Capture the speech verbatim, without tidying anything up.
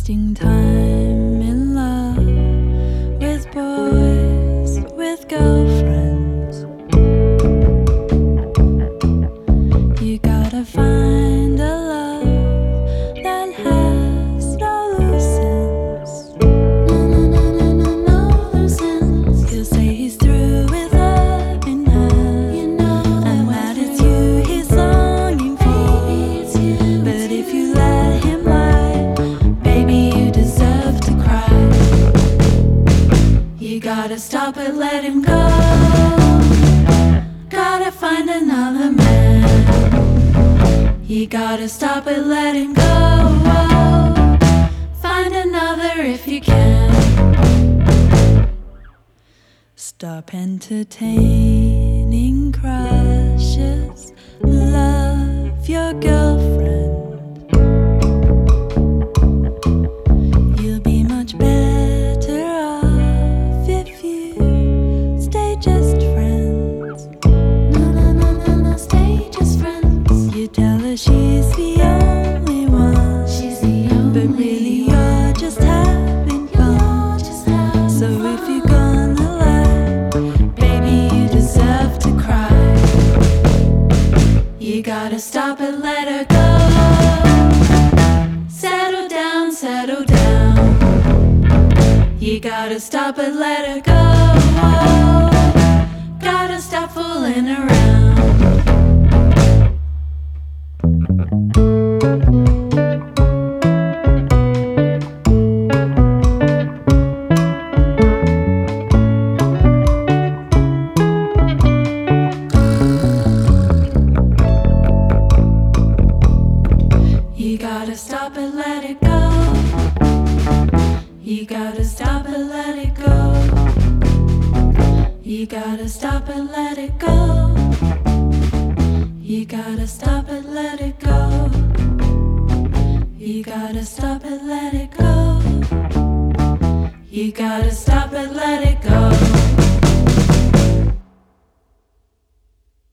wasting time in love with boys, with girlfriends. You gotta find a love that has no loose ends. No, no, no, no, no, no loose ends. He'll say he's through with loving her, you know, and that it's you he's longing for. It's you, but if you let him lie, baby, you deserve to cry. You gotta stop it, let him go. Gotta find another man. You gotta stop it, let him go. Find another if you can. Stop entertaining crushes. Love your girlfriend. You'll be much better off if you stay just friends. No, no, no, no, no, stay just friends. You tell her she's the only one, she's the only, but really you're just having fun. Just having so fun. If you're gonna lie, baby, you deserve to cry. You gotta stop it, let her go. Settle down, settle down. You gotta stop it, let her go. Gotta stop fooling around. You gotta stop it, let it go. You gotta stop it, let it go. You gotta stop it, let it go. You gotta stop it, let it go. You gotta stop it, let it go. You gotta stop